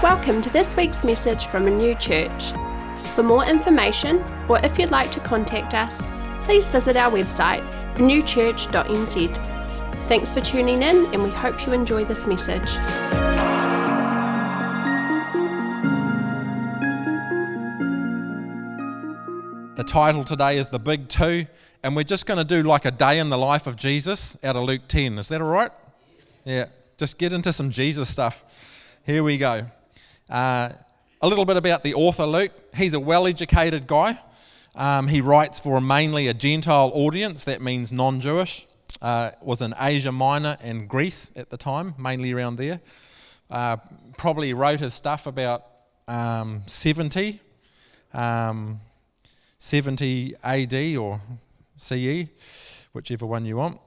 Welcome to this week's message from Renew Church. For more information, or if you'd like to contact us, please visit our website, renewchurch.nz. Thanks for tuning in, and we hope you enjoy this message. The title today is The Big Two, and we're just going to do like a day in the life of Jesus out of Luke 10. Is that all right? Yeah, just get into some Jesus stuff. Here we go. A little bit about the author Luke. He's a well-educated guy. He writes for mainly a Gentile audience, that means non-Jewish. Was in Asia Minor and Greece at the time, mainly around there. Probably wrote his stuff about 70 AD or CE, whichever one you want.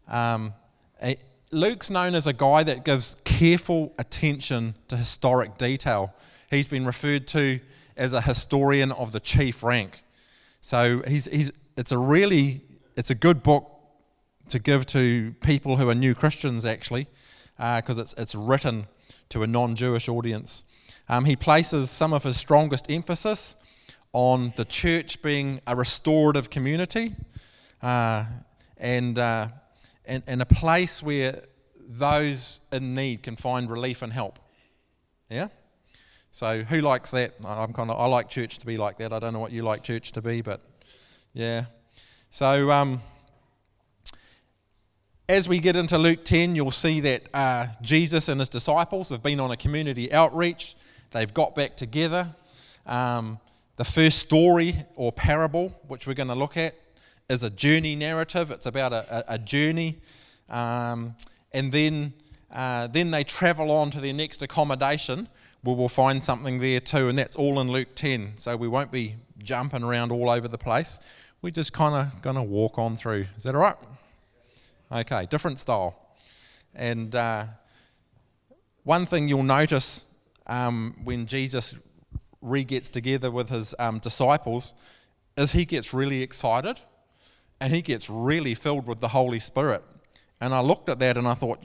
Luke's known as a guy that gives careful attention to historic detail. He's been referred to as a historian of the chief rank. So it's a good book to give to people who are new Christians, actually, because it's written to a non-Jewish audience. He places some of his strongest emphasis on the church being a restorative community and a place where those in need can find relief and help. Yeah? So who likes that? I like church to be like that. I don't know what you like church to be, but yeah. So as we get into Luke 10, you'll see that Jesus and his disciples have been on a community outreach. They've got back together. The first story or parable, which we're going to look at, is a journey narrative. It's about a journey. And then they travel on to their next accommodation, where we'll find something there too, and that's all in Luke 10. So we won't be jumping around all over the place. We're just kind of going to walk on through. Is that all right? Okay, different style. And one thing you'll notice when Jesus gets together with his disciples is he gets really excited and he gets really filled with the Holy Spirit. And I looked at that and I thought,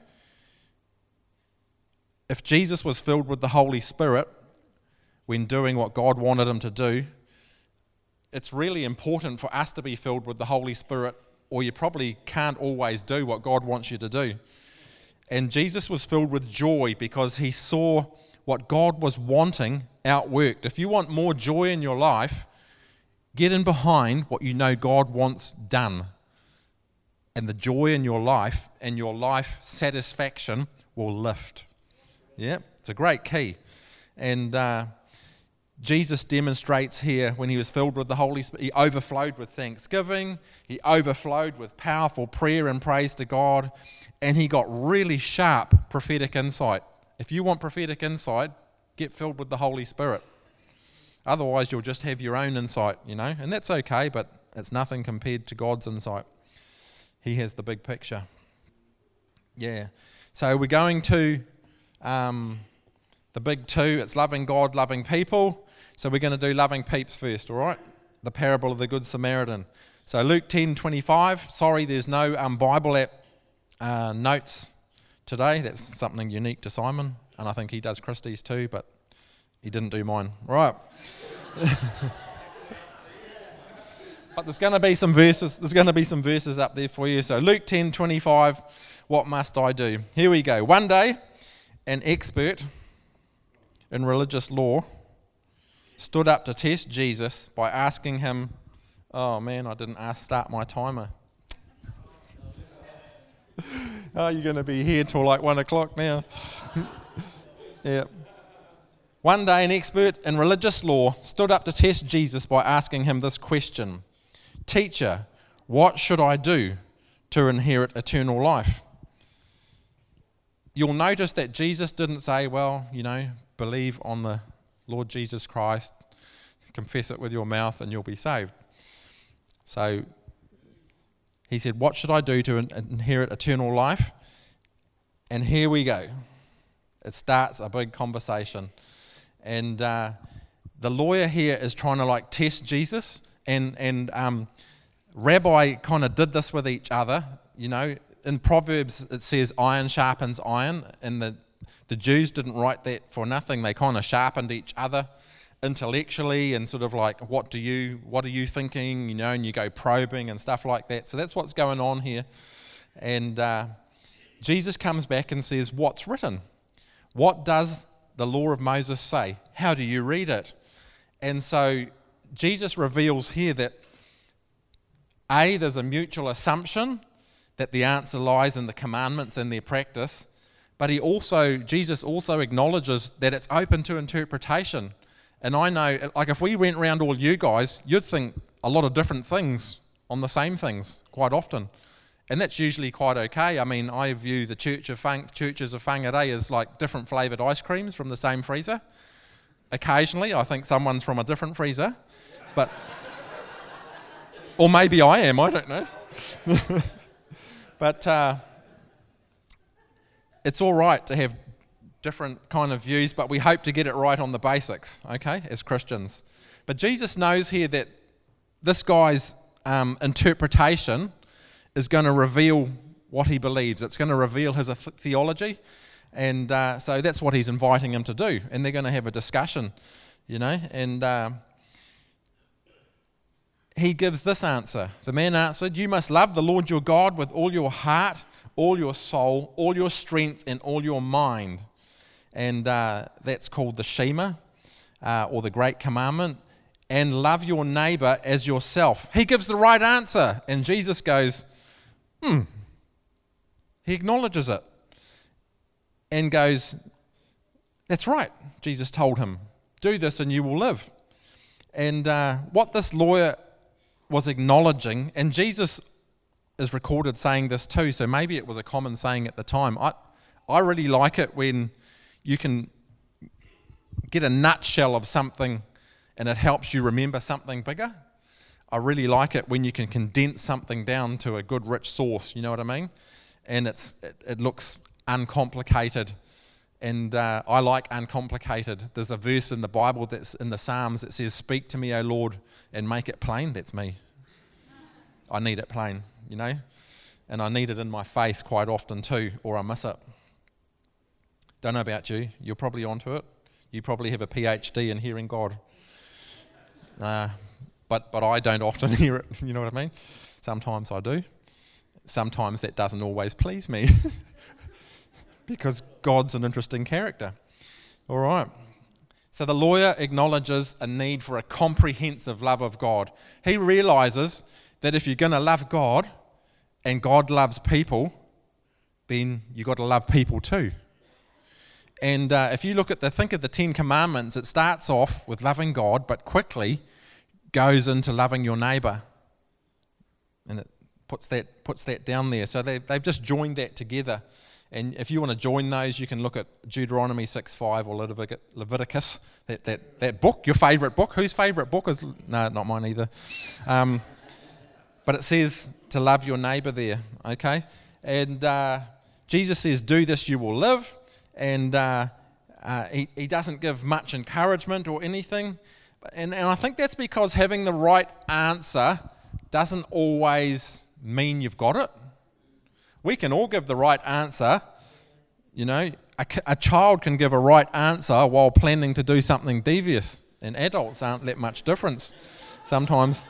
if Jesus was filled with the Holy Spirit when doing what God wanted him to do, it's really important for us to be filled with the Holy Spirit, or you probably can't always do what God wants you to do. And Jesus was filled with joy because he saw what God was wanting outworked. If you want more joy in your life, get in behind what you know God wants done. And the joy in your life and your life satisfaction will lift. Yeah, it's a great key. And Jesus demonstrates here when he was filled with the Holy Spirit, he overflowed with thanksgiving, he overflowed with powerful prayer and praise to God, and he got really sharp prophetic insight. If you want prophetic insight, get filled with the Holy Spirit. Otherwise, you'll just have your own insight, and that's okay, but it's nothing compared to God's insight. He has the big picture. Yeah. So we're going to the big two. It's loving God, loving people. So we're going to do loving peeps first, all right? The parable of the Good Samaritan. So Luke 10:25. Sorry, there's no Bible app notes today. That's something unique to Simon. And I think he does Christie's too, but he didn't do mine. Right. But there's going to be some verses. There's going to be some verses up there for you. So Luke 10:25. What must I do? Here we go. One day, an expert in religious law stood up to test Jesus by asking him. Oh man, I didn't start my timer. Oh, you're going to be here till like 1 o'clock now. Yeah. One day, an expert in religious law stood up to test Jesus by asking him this question. Teacher, what should I do to inherit eternal life? You'll notice that Jesus didn't say, believe on the Lord Jesus Christ, confess it with your mouth and you'll be saved. So he said, what should I do to inherit eternal life? And here we go. It starts a big conversation. And the lawyer here is trying to test Jesus, and Rabbi kind of did this with each other. In Proverbs it says iron sharpens iron, and the Jews didn't write that for nothing. They kind of sharpened each other intellectually and sort of like, what are you thinking, and you go probing and stuff like that. So that's what's going on here. And Jesus comes back and says, what's written? What does the law of Moses say? How do you read it? And so Jesus reveals here that there's a mutual assumption that the answer lies in the commandments and their practice, but Jesus also acknowledges that it's open to interpretation. And I know, like if we went around all you guys, you'd think a lot of different things on the same things quite often. And that's usually quite okay. I mean, I view the churches of Whangarei as like different flavoured ice creams from the same freezer. Occasionally, I think someone's from a different freezer, but or maybe I am, I don't know. But it's all right to have different kind of views, but we hope to get it right on the basics, okay, as Christians. But Jesus knows here that this guy's interpretation is going to reveal what he believes. It's going to reveal his theology, and so that's what he's inviting him to do. And they're going to have a discussion, and he gives this answer. The man answered, "You must love the Lord your God with all your heart, all your soul, all your strength, and all your mind." And that's called the Shema, or the Great Commandment. And love your neighbour as yourself. He gives the right answer. And Jesus goes, He acknowledges it. And goes, that's right, Jesus told him. Do this and you will live. And what this lawyer was acknowledging, and Jesus is recorded saying this too, so maybe it was a common saying at the time. I really like it when you can get a nutshell of something and it helps you remember something bigger. I really like it when you can condense something down to a good rich source, you know what I mean? And it looks uncomplicated, and I like uncomplicated. There's a verse in the Bible that's in the Psalms that says, "Speak to me, O Lord, and make it plain." That's me. I need it plain, and I need it in my face quite often too, or I miss it. Don't know about you. You're probably onto it. You probably have a PhD in hearing God. But I don't often hear it, you know what I mean? Sometimes I do. Sometimes that doesn't always please me because God's an interesting character. All right. So the lawyer acknowledges a need for a comprehensive love of God. He realizes that if you're going to love God and God loves people, then you've got to love people too. And if you think of the 10 Commandments, it starts off with loving God, but quickly goes into loving your neighbour. And it puts that down there. So they've just joined that together. And if you want to join those, you can look at Deuteronomy 6:5 or Leviticus, that book, your favourite book. Whose favourite book is? No, not mine either. But it says to love your neighbour there, okay? And Jesus says, do this, you will live. And he doesn't give much encouragement or anything. And I think that's because having the right answer doesn't always mean you've got it. We can all give the right answer. A child can give a right answer while planning to do something devious. And adults aren't that much difference sometimes.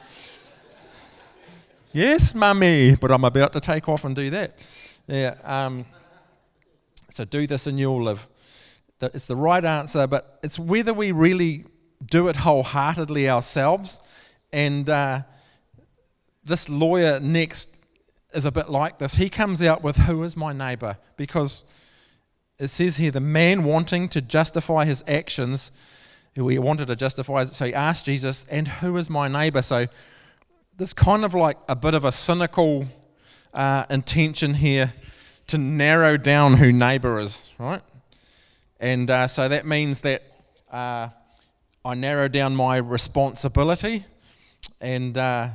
Yes, mummy, but I'm about to take off and do that. Yeah. So do this and you'll live. It's the right answer, but it's whether we really do it wholeheartedly ourselves. And this lawyer next is a bit like this. He comes out with, who is my neighbour? Because it says here, the man wanting to justify his actions, he wanted to justify, so he asked Jesus, and who is my neighbour? So there's kind of like a bit of a cynical intention here to narrow down who neighbour is, right? And so that means that I narrow down my responsibility, and I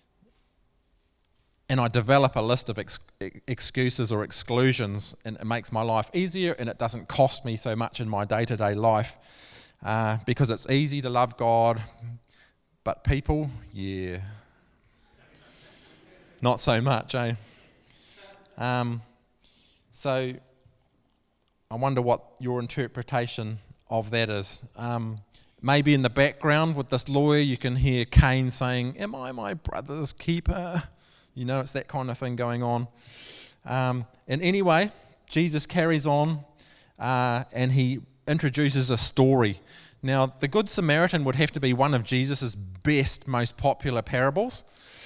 develop a list of excuses or exclusions, and it makes my life easier, and it doesn't cost me so much in my day-to-day life, because it's easy to love God, but people, yeah, not so much, eh? So I wonder what your interpretation of that is. Maybe in the background with this lawyer you can hear Cain saying, "Am I my brother's keeper?" You know, it's that kind of thing going on. And anyway, Jesus carries on and he introduces a story. Now, the Good Samaritan would have to be one of Jesus' best, most popular parables.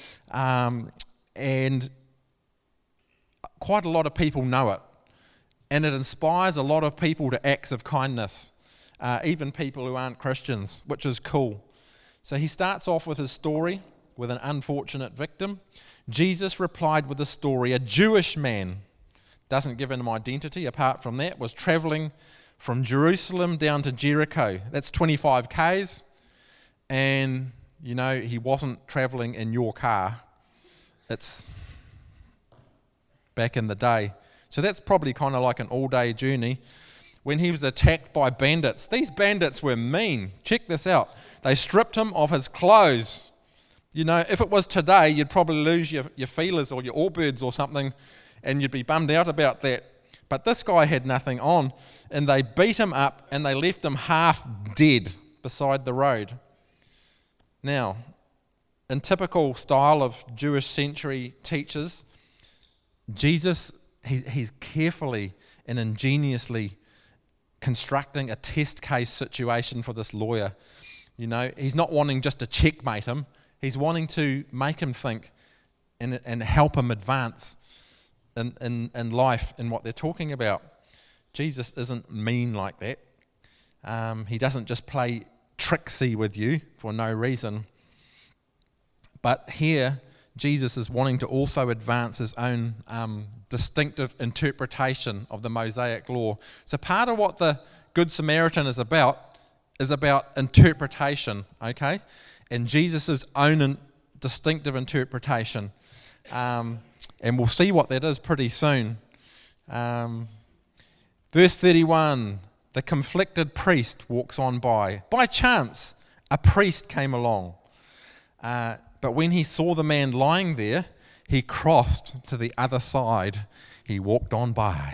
And quite a lot of people know it. And it inspires a lot of people to acts of kindness, even people who aren't Christians, which is cool. So he starts off with his story with an unfortunate victim. Jesus replied with a story. A Jewish man, doesn't give him identity apart from that, was travelling from Jerusalem down to Jericho. That's 25 k's. And, you know, he wasn't travelling in your car. It's back in the day. So that's probably kind of like an all-day journey. When he was attacked by bandits. These bandits were mean. Check this out. They stripped him of his clothes. You know, if it was today, you'd probably lose your feelers or your Allbirds or something, and you'd be bummed out about that. But this guy had nothing on, and they beat him up, and they left him half dead beside the road. Now, in typical style of Jewish century teachers, Jesus, he's carefully and ingeniously constructing a test case situation for this lawyer. You know, he's not wanting just to checkmate him. He's wanting to make him think and help him advance in life in what they're talking about. Jesus isn't mean like that. He doesn't just play tricksy with you for no reason. But here, Jesus is wanting to also advance his own distinctive interpretation of the Mosaic law. So part of what the Good Samaritan is about interpretation, okay? And Jesus' own distinctive interpretation. And we'll see what that is pretty soon. Verse 31, the conflicted priest walks on by. By chance, a priest came along. But when he saw the man lying there, he crossed to the other side. He walked on by.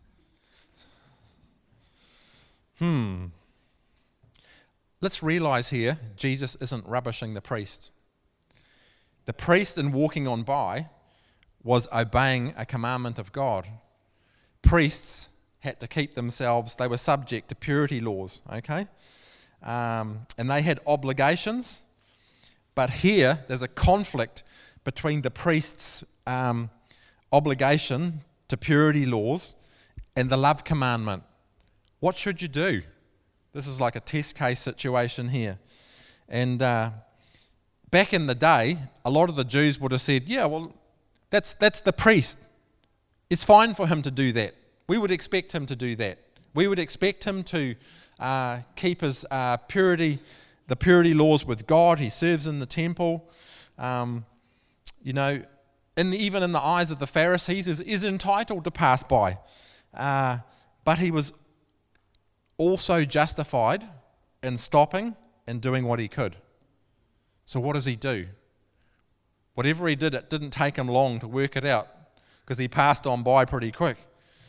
Let's realize here, Jesus isn't rubbishing the priest. The priest, in walking on by, was obeying a commandment of God. Priests had to keep themselves, they were subject to purity laws, okay? And they had obligations. But here, there's a conflict between the priest's obligation to purity laws and the love commandment. What should you do? This is like a test case situation here. And back in the day, a lot of the Jews would have said, yeah, well, that's the priest. It's fine for him to do that. We would expect him to do that. We would expect him to keep his purity, the purity laws with God. He serves in the temple. You know, even in the eyes of the Pharisees, is entitled to pass by. But he was also justified in stopping and doing what he could. So what does he do? Whatever he did, it didn't take him long to work it out because he passed on by pretty quick.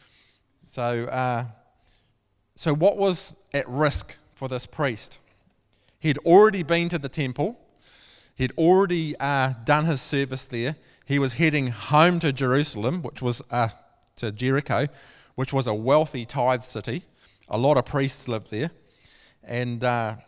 So what was at risk for this priest? He'd already been to the temple. He'd already done his service there. He was heading home to Jerusalem, which was to Jericho, which was a wealthy tithe city. A lot of priests lived there. And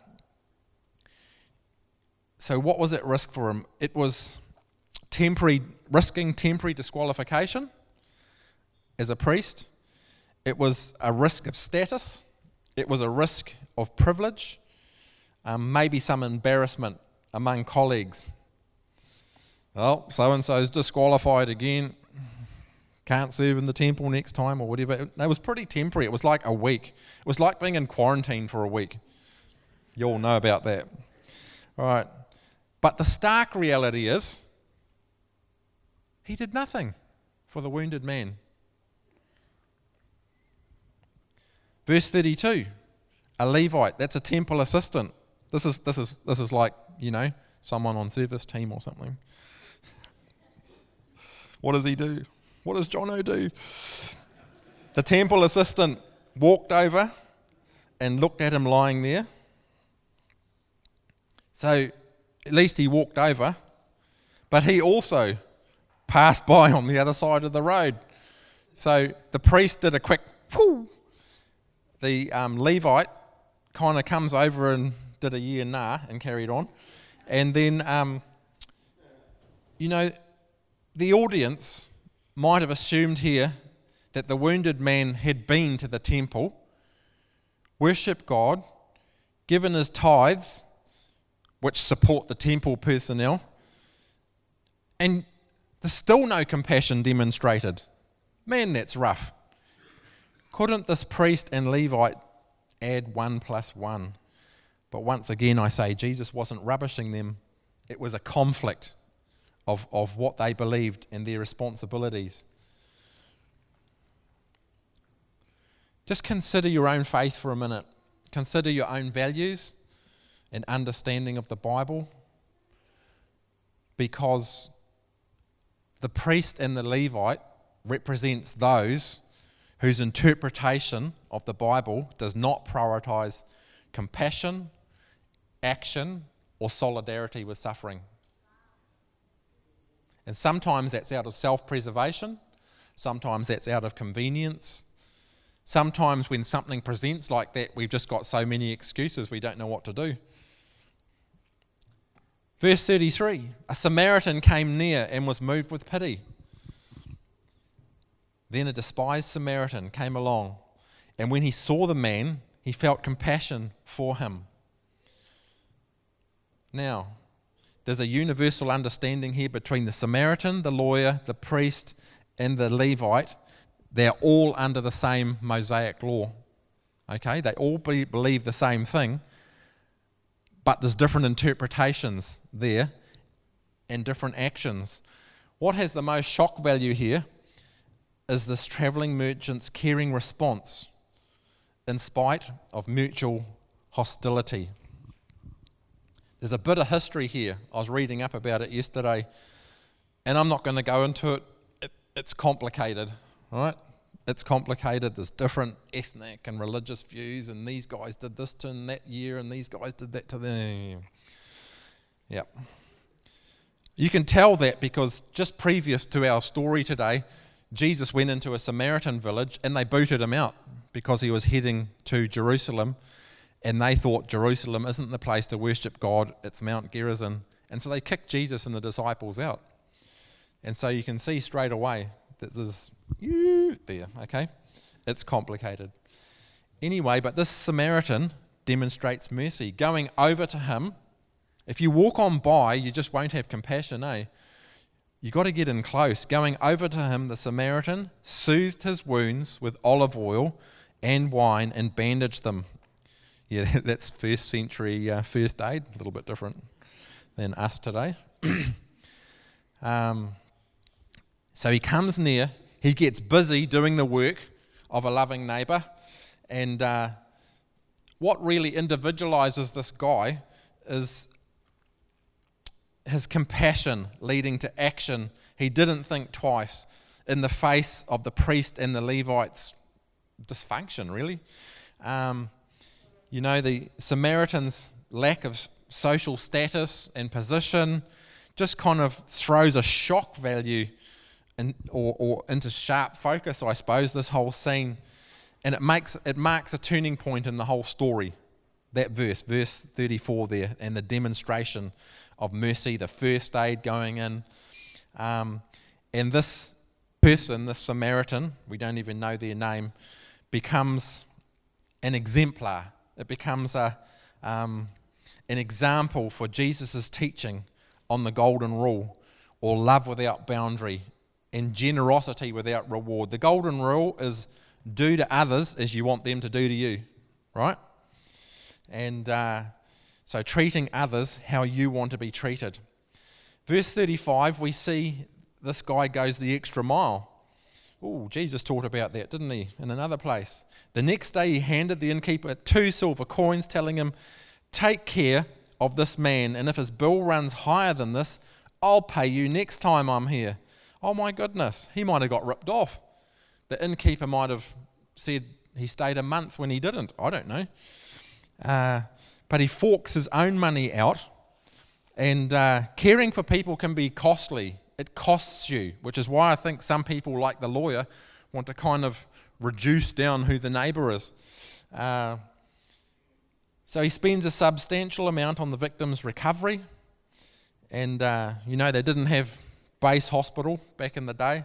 so what was at risk for him? It was risking temporary disqualification as a priest. It was a risk of status. It was a risk of privilege. Maybe some embarrassment among colleagues. Well, so-and-so's disqualified again. Can't serve in the temple next time or whatever. It was pretty temporary. It was like a week. It was like being in quarantine for a week. You all know about that. All right. But the stark reality is, he did nothing for the wounded man. Verse 32, a Levite, that's a temple assistant. This is like, you know, someone on service team or something. What does he do? What does Jono do? The temple assistant walked over and looked at him lying there. So at least he walked over, but he also passed by on the other side of the road. So the priest did a quick whoo. The Levite kind of comes over and did a yeah nah and carried on. And then, the audience might have assumed here that the wounded man had been to the temple, worshipped God, given his tithes, which support the temple personnel, and there's still no compassion demonstrated. Man, that's rough. Couldn't this priest and Levite add 1 + 1? But once again, I say, Jesus wasn't rubbishing them. It was a conflict of what they believed and their responsibilities. Just consider your own faith for a minute. Consider your own values and understanding of the Bible, because the priest and the Levite represents those whose interpretation of the Bible does not prioritize compassion, action, or solidarity with suffering. And sometimes that's out of self-preservation, sometimes that's out of convenience. Sometimes when something presents like that, we've just got so many excuses we don't know what to do. Verse 33, a Samaritan came near and was moved with pity. Then a despised Samaritan came along, and when he saw the man, he felt compassion for him. Now, there's a universal understanding here between the Samaritan, the lawyer, the priest, and the Levite. They're all under the same Mosaic law. Okay, they all believe the same thing, but there's different interpretations there and different actions. What has the most shock value here is this travelling merchant's caring response in spite of mutual hostility. There's a bit of history here. I was reading up about it yesterday, and I'm not going to go into it. It's complicated, right? It's complicated. There's different ethnic and religious views, and these guys did this to them that year, and these guys did that to them. Yep. You can tell that because just previous to our story today, Jesus went into a Samaritan village and they booted him out because he was heading to Jerusalem, and they thought Jerusalem isn't the place to worship God, it's Mount Gerizim. And so they kicked Jesus and the disciples out. And so you can see straight away that there's there, okay? It's complicated. Anyway, but this Samaritan demonstrates mercy. Going over to him, if you walk on by, you just won't have compassion, eh? You got to get in close. Going over to him, the Samaritan soothed his wounds with olive oil and wine and bandaged them. Yeah, that's first century first aid, a little bit different than us today. So he comes near, he gets busy doing the work of a loving neighbour, and what really individualises this guy is his compassion leading to action. He didn't think twice in the face of the priest and the Levite's dysfunction, really. The Samaritan's lack of social status and position just kind of throws a shock value or into sharp focus, I suppose, this whole scene. And it marks a turning point in the whole story, that verse 34 there, and the demonstration of mercy, the first aid going in. And this person, this Samaritan, we don't even know their name, becomes an exemplar. It becomes an example for Jesus' teaching on the golden rule, or love without boundary and generosity without reward. The golden rule is do to others as you want them to do to you, right? And so treating others how you want to be treated. Verse 35, we see this guy goes the extra mile. Oh, Jesus talked about that, didn't he, in another place. The next day he handed the innkeeper 2 silver coins, telling him, take care of this man, and if his bill runs higher than this, I'll pay you next time I'm here. Oh my goodness, he might have got ripped off. The innkeeper might have said He stayed a month when he didn't. I don't know. But he forks his own money out. And caring for people can be costly. It costs you, which is why I think some people, like the lawyer, want to kind of reduce down who the neighbour is. So he spends a substantial amount on the victim's recovery. And, they didn't have base hospital back in the day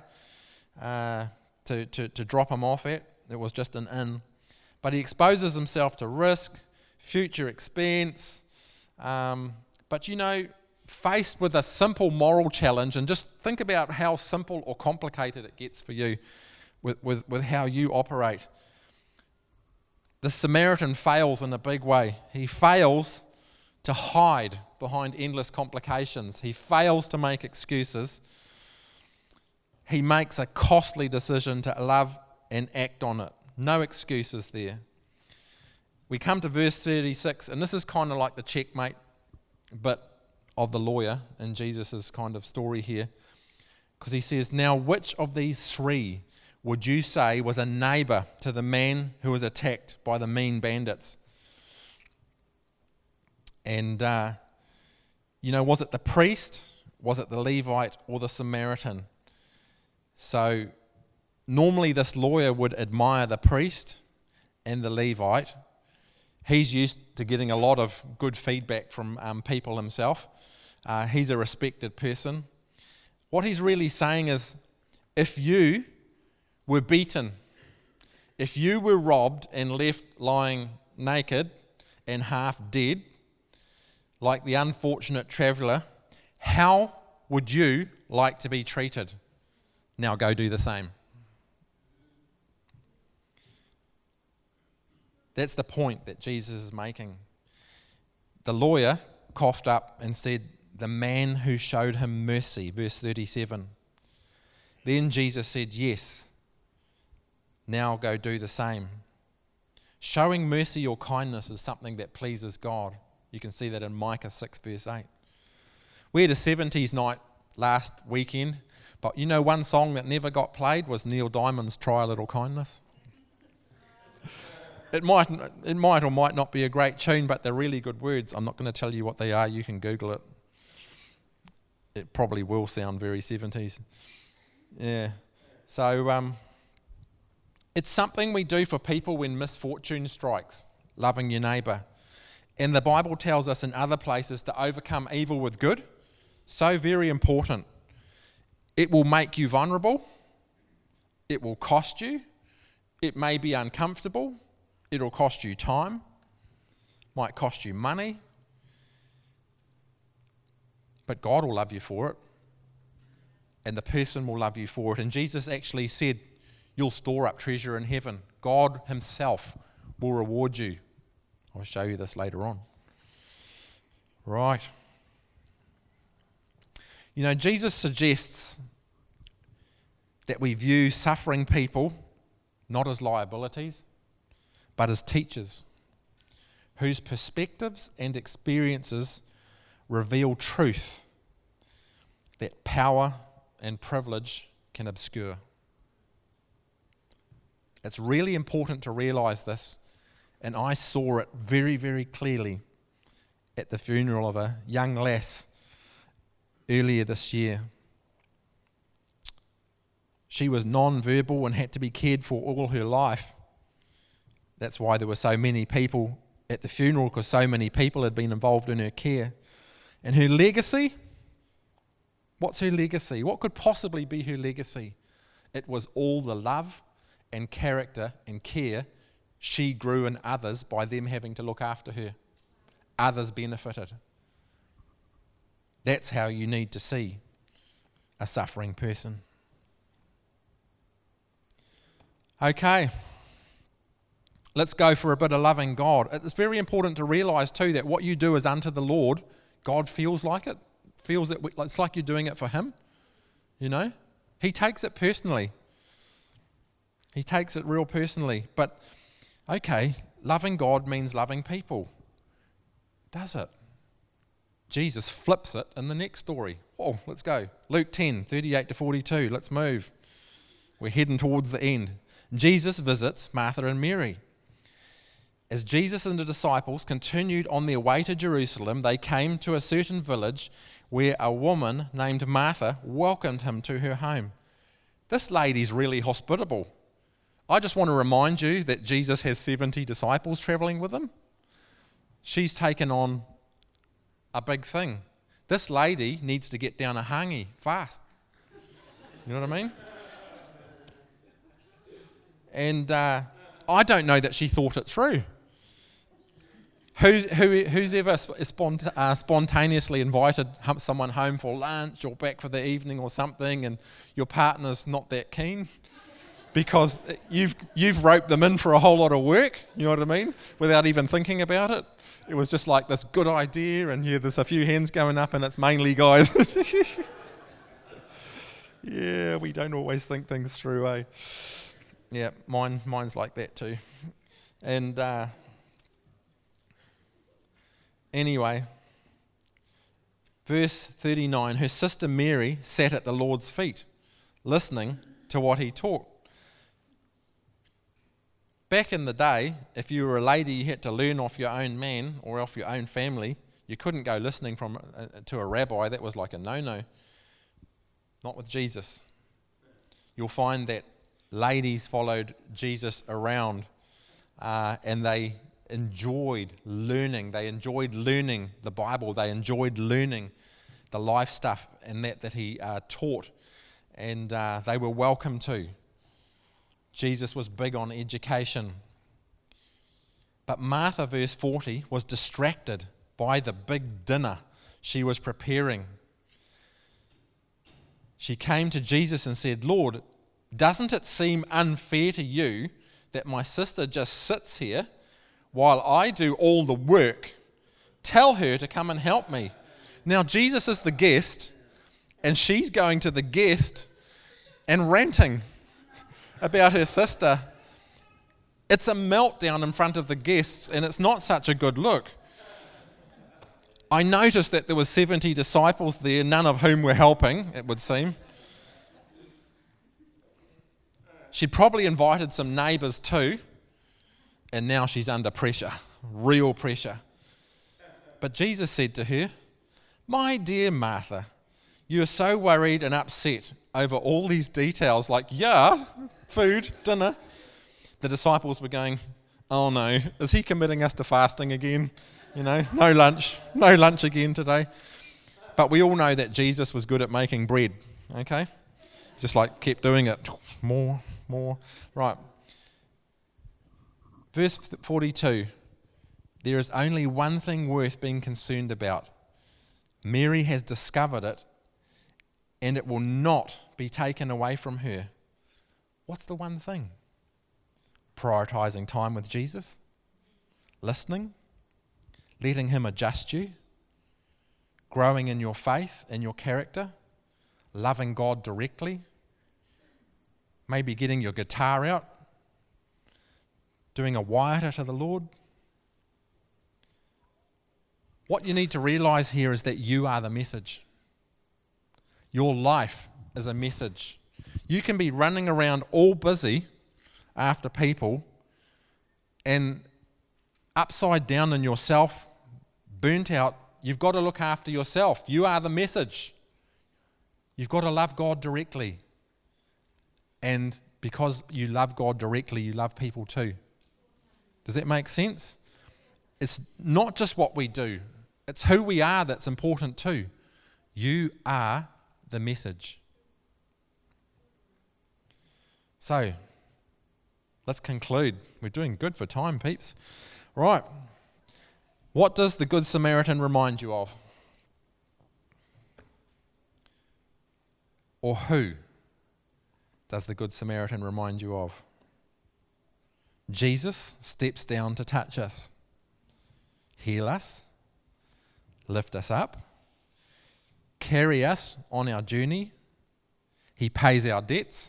to drop him off at. It was just an inn. But he exposes himself to risk, future expense. But, faced with a simple moral challenge, and just think about how simple or complicated it gets for you with how you operate. The Samaritan fails in a big way. He fails to hide behind endless complications. He fails to make excuses. He makes a costly decision to love and act on it. No excuses there. We come to verse 36, and this is kind of like the checkmate bit of the lawyer in Jesus' kind of story here. Because he says, now which of these three would you say was a neighbour to the man who was attacked by the mean bandits? And, was it the priest, was it the Levite, or the Samaritan? So normally this lawyer would admire the priest and the Levite. He's used to getting a lot of good feedback from people himself. He's a respected person. What he's really saying is, if you were beaten, if you were robbed and left lying naked and half dead, like the unfortunate traveller, how would you like to be treated? Now go do the same. That's the point that Jesus is making. The lawyer coughed up and said, the man who showed him mercy, verse 37. Then Jesus said, yes, now go do the same. Showing mercy or kindness is something that pleases God. You can see that in Micah 6 verse 8. We had a 70s night last weekend, but one song that never got played was Neil Diamond's Try a Little Kindness. It might or might not be a great tune, but they're really good words. I'm not going to tell you what they are. You can Google it. It probably will sound very 70s. Yeah. So it's something we do for people when misfortune strikes, loving your neighbour. And the Bible tells us in other places to overcome evil with good. So very important. It will make you vulnerable. It will cost you. It may be uncomfortable. It'll cost you time. Might cost you money. But God will love you for it. And the person will love you for it. And Jesus actually said, you'll store up treasure in heaven. God himself will reward you. I'll show you this later on. Right. Jesus suggests that we view suffering people not as liabilities, but as teachers whose perspectives and experiences reveal truth that power and privilege can obscure. It's really important to realise this, and I saw it very, very clearly at the funeral of a young lass earlier this year. She was non-verbal and had to be cared for all her life. That's why there were so many people at the funeral, because so many people had been involved in her care. And her legacy? What's her legacy? What could possibly be her legacy? It was all the love and character and care she grew in others by them having to look after her. Others benefited. That's how you need to see a suffering person. Okay. Let's go for a bit of loving God. It's very important to realise too that what you do is unto the Lord. God feels like it. Feels it. It's like you're doing it for him. He takes it personally. He takes it real personally. But, okay, loving God means loving people. Does it? Jesus flips it in the next story. Oh, let's go. Luke 10, 38 to 42. Let's move. We're heading towards the end. Jesus visits Martha and Mary. As Jesus and the disciples continued on their way to Jerusalem, they came to a certain village where a woman named Martha welcomed him to her home. This lady's really hospitable. I just want to remind you that Jesus has 70 disciples travelling with him. She's taken on a big thing. This lady needs to get down a hangi fast. You know what I mean? And I don't know that she thought it through. Who's ever spontaneously invited someone home for lunch or back for the evening or something, and your partner's not that keen because you've roped them in for a whole lot of work, you know what I mean, without even thinking about it? It was just like this good idea, and there's a few hands going up, and it's mainly guys. Yeah, we don't always think things through, eh? Yeah, mine's like that too. And anyway, verse 39, her sister Mary sat at the Lord's feet, listening to what he taught. Back in the day, if you were a lady, you had to learn off your own man or off your own family. You couldn't go listening to a rabbi. That was like a no-no. Not with Jesus. You'll find that ladies followed Jesus around and they enjoyed learning. They enjoyed learning the Bible. They enjoyed learning the life stuff and that he taught. And they were welcome to. Jesus was big on education. But Martha, verse 40, was distracted by the big dinner she was preparing. She came to Jesus and said, "Lord, doesn't it seem unfair to you that my sister just sits here while I do all the work? Tell her to come and help me." Now, Jesus is the guest, and she's going to the guest and ranting about her sister. It's a meltdown in front of the guests, and it's not such a good look. I noticed that there were 70 disciples there, none of whom were helping, it would seem. She'd probably invited some neighbours too, and now she's under pressure, real pressure. But Jesus said to her, "My dear Martha, you are so worried and upset over all these details, like, food, dinner." The disciples were going, "Oh no, is he committing us to fasting again? No lunch again today." But we all know that Jesus was good at making bread, okay? Just like kept doing it, more. Right. Verse 42, there is only one thing worth being concerned about. Mary has discovered it, and it will not be taken away from her. What's the one thing? Prioritizing time with Jesus, listening, letting him adjust you, growing in your faith and your character, loving God directly, maybe getting your guitar out, doing a wire to the Lord. What you need to realize here is that you are the message. Your life is a message. You can be running around all busy after people and upside down in yourself, burnt out. You've got to look after yourself. You are the message. You've got to love God directly. And because you love God directly, you love people too. Does that make sense? It's not just what we do. It's who we are that's important too. You are the message. So, let's conclude. We're doing good for time, peeps. Right. What does the Good Samaritan remind you of? Or who does the Good Samaritan remind you of? Jesus steps down to touch us, heal us, lift us up, carry us on our journey. He pays our debts,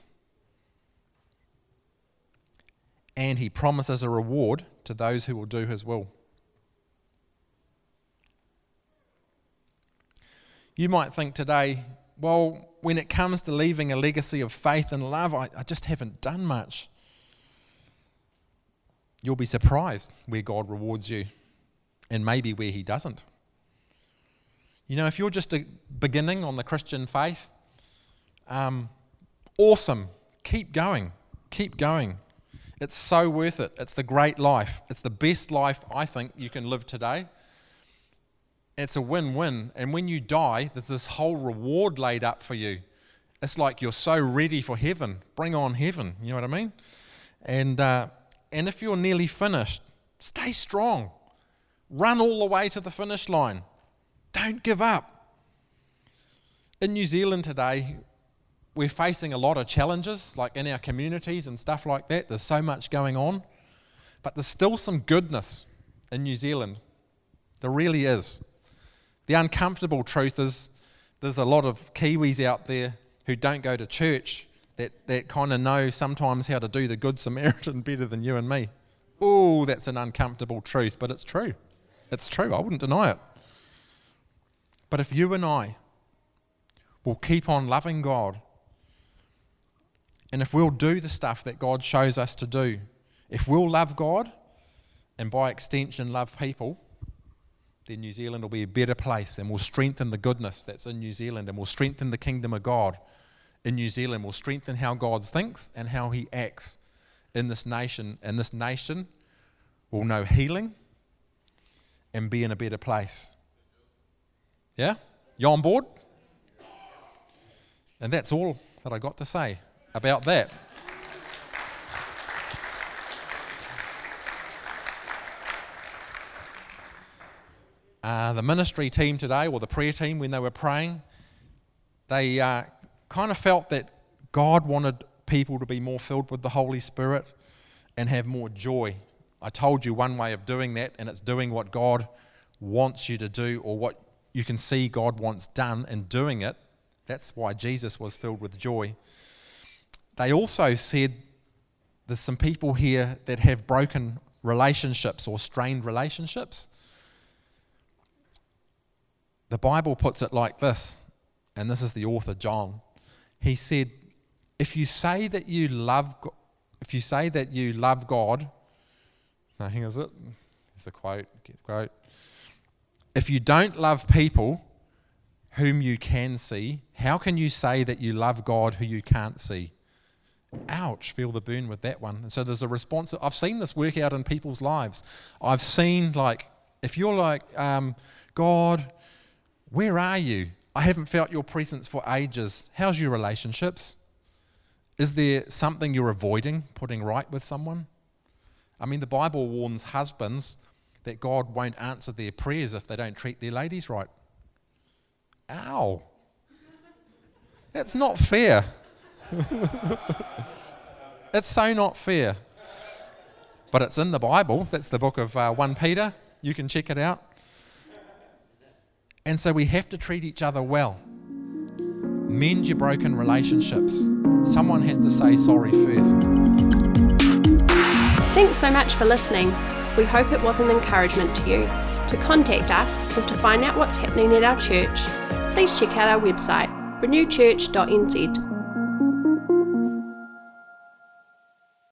and he promises a reward to those who will do his will. You might think today, well, when it comes to leaving a legacy of faith and love, I just haven't done much. you'll be surprised where God rewards you and maybe where he doesn't. You know, if you're just beginning on the Christian faith, awesome. Keep going. Keep going. It's so worth it. It's the great life. It's the best life I think you can live today. It's a win-win. And when you die, there's this whole reward laid up for you. It's like you're so ready for heaven. Bring on heaven. You know what I mean? And if you're nearly finished, stay strong. Run all the way to the finish line. Don't give up. In New Zealand today, we're facing a lot of challenges, like in our communities and stuff like that. There's so much going on. But there's still some goodness in New Zealand. There really is. The uncomfortable truth is there's a lot of Kiwis out there who don't go to church that kind of know sometimes how to do the Good Samaritan better than you and me. Oh, that's an uncomfortable truth, but it's true. It's true. I wouldn't deny it. But if you and I will keep on loving God, and if we'll do the stuff that God shows us to do, if we'll love God, and by extension love people, then New Zealand will be a better place, and we'll strengthen the goodness that's in New Zealand, and we'll strengthen the kingdom of God in New Zealand. We'll strengthen how God thinks and how he acts in this nation, and this nation will know healing and be in a better place. Yeah? You on board? And that's all that I got to say about that. The ministry team today, or the prayer team, when they were praying, they kind of felt that God wanted people to be more filled with the Holy Spirit and have more joy. I told you one way of doing that, and it's doing what God wants you to do, or what you can see God wants done, and doing it. That's why Jesus was filled with joy. They also said there's some people here that have broken relationships or strained relationships. The Bible puts it like this, and this is the author John. He said, if you say that you love God, now here is it. Here's the quote. If you don't love people whom you can see, how can you say that you love God who you can't see? Ouch, feel the burn with that one. And so there's a response. I've seen this work out in people's lives. I've seen, like, if you're like, God, where are you? I haven't felt your presence for ages. How's your relationships? Is there something you're avoiding putting right with someone? I mean, the Bible warns husbands that God won't answer their prayers if they don't treat their ladies right. Ow. That's not fair. It's so not fair. But it's in the Bible. That's the book of 1 Peter. You can check it out. And so we have to treat each other well. Mend your broken relationships. Someone has to say sorry first. Thanks so much for listening. We hope it was an encouragement to you. To contact us or to find out what's happening at our church, please check out our website, renewchurch.nz.